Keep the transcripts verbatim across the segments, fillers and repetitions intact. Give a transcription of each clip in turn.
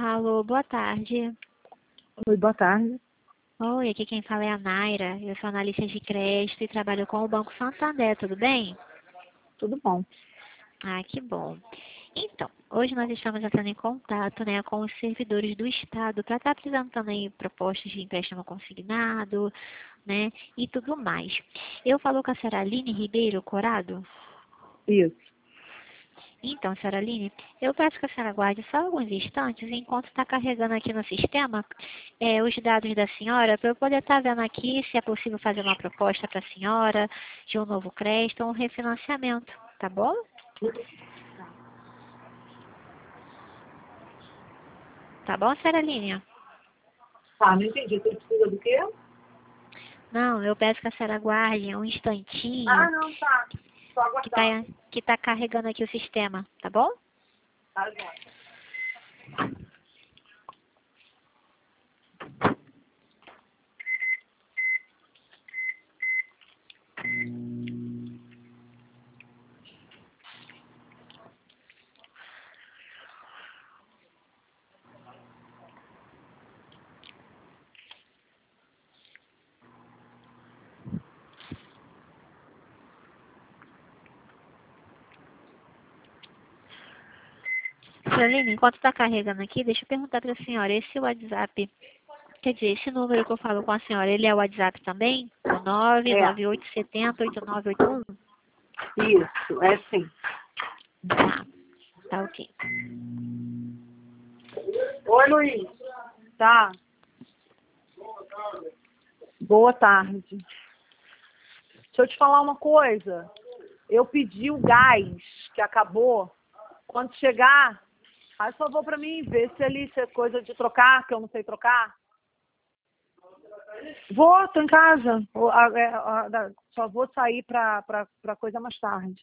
Alô, boa tarde. Oi, boa tarde. Oi, aqui quem fala é a Naira. Eu sou analista de crédito e trabalho com o Banco Santander, tudo bem? Tudo bom? Ah, que bom. Então, hoje nós estamos entrando em contato, né, com os servidores do Estado para estar apresentando aí propostas de empréstimo consignado, né, e tudo mais. Eu falo com a senhora Aline Ribeiro Corado. Isso. Então, senhora Aline, eu peço que a senhora aguarde só alguns instantes, enquanto está carregando aqui no sistema é, os dados da senhora, para eu poder estar vendo aqui se é possível fazer uma proposta para a senhora de um novo crédito ou um refinanciamento, tá bom? Tá bom, senhora Aline? Tá, não entendi. Você precisa do quê? Não, eu peço que a senhora aguarde um instantinho Ah, não, tá. Só que está aguardar. que tá carregando aqui o sistema, tá bom? Tá, já. Senhora Aline, enquanto está carregando aqui, deixa eu perguntar para a senhora, esse WhatsApp, quer dizer, esse número que eu falo com a senhora, ele é o WhatsApp também? O nove É, nove oito sete zero oito nove oito um? isso, é sim. Tá, tá ok. Oi, Luiz. Tá. Boa tarde. Deixa eu te falar uma coisa. Eu pedi o gás, que acabou. Quando chegar, faz favor pra mim, ver se ali se é coisa de trocar, que eu não sei trocar. Vou, tô em casa. Vou, a- é, a- da- Só vou sair pra, pra, pra coisa mais tarde.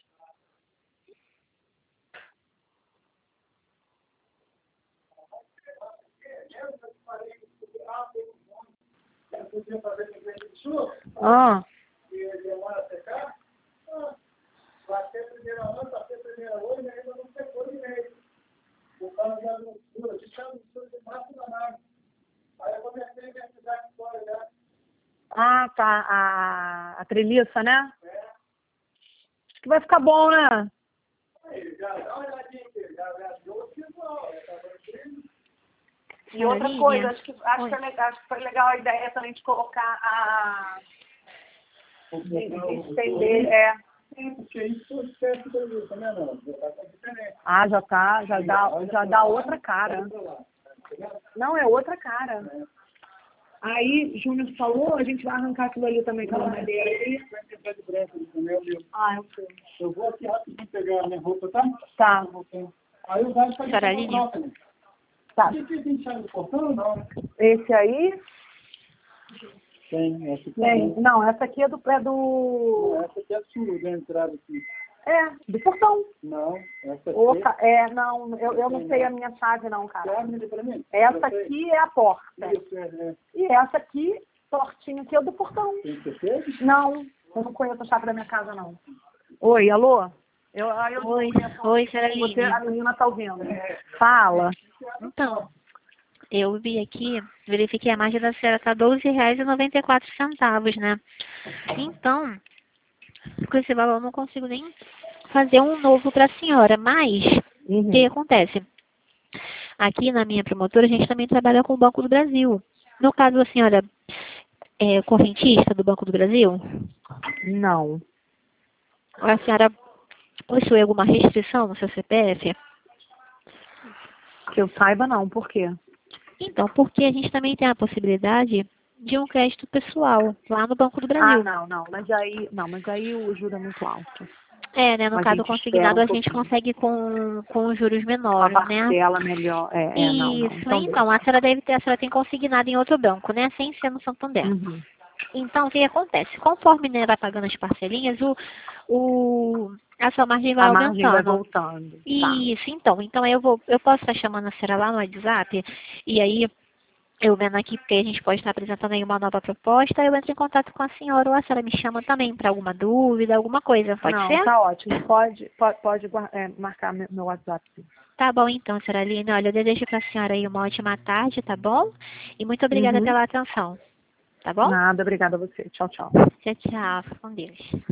Ah, ah, tá. A, a treliça, né? Acho que vai ficar bom, né? E Senhora outra coisa, Aline? acho que, acho, Oi. que é legal, acho que foi legal a ideia também de colocar a. De, de estender, é. Ah, já tá, já dá, já dá outra cara. Não, é outra cara. Aí, Júnior falou, a gente vai arrancar aquilo ali também, aquela madeira ali. Ah, eu sei. Eu vou aqui rapidinho pegar a minha roupa, tá? Tá, Aí o Dário faz Senhora uma Aline? troca, né? tá. Você tem chave no portão ou não? Esse aí? Tem, essa aqui Tem. tem. Não, essa aqui é do. É do. Essa aqui é a sua, da entrada aqui. É, do portão. Não, essa aqui. Ô, ca- é, não, eu, eu não sei a minha chave não, cara. Abre ali pra mim. Essa Eu sei. aqui é a porta. Isso, é, é. E essa aqui, portinha aqui, é do portão. Tem certeza? Não, eu não conheço a chave da minha casa, não. Oi, alô? Eu, aí eu Oi, conheço. oi, senhora Você, Aline. a menina tá ouvindo. Fala. Então, eu vi aqui, verifiquei a margem da senhora está doze reais e noventa e quatro centavos, né? Então, com esse valor eu não consigo nem fazer um novo para a senhora, mas o que Uhum. acontece? Aqui na minha promotora a gente também trabalha com o Banco do Brasil. No caso, a senhora é correntista do Banco do Brasil? Não. A senhora possui alguma restrição no seu C P F? Que eu saiba, não. Por quê? Então, porque a gente também tem a possibilidade de um crédito pessoal lá no Banco do Ah, Brasil. não, não. Mas aí, não, mas aí o juro é muito alto. É, né? No A caso gente espera consignado, um a gente pouquinho. consegue com, com juros Uma menores, né? parcela melhor. É, é, não, não. Isso, Então, então, a senhora deve ter, a senhora tem consignado em outro banco, né? Sem ser no Santander. uhum. Então, o que acontece? Conforme, né, vai pagando as parcelinhas, o, o, a sua margem vai A margem vai aumentando. voltando. Tá. Isso, então. Então, eu vou, eu posso estar chamando a senhora lá no WhatsApp, e aí eu vendo aqui, porque a gente pode estar apresentando aí uma nova proposta, eu entro em contato com a senhora, ou a senhora me chama também para alguma dúvida, alguma coisa, pode Não, ser? tá ótimo. Pode, pode, pode guar- é, marcar meu, meu WhatsApp, sim. Tá bom então, senhora Aline. Olha, eu desejo para a senhora aí uma ótima tarde, tá bom? E muito obrigada Uhum. pela atenção, tá bom? Nada, obrigada a você. Tchau, tchau. Tchau, tchau. Fica com Deus.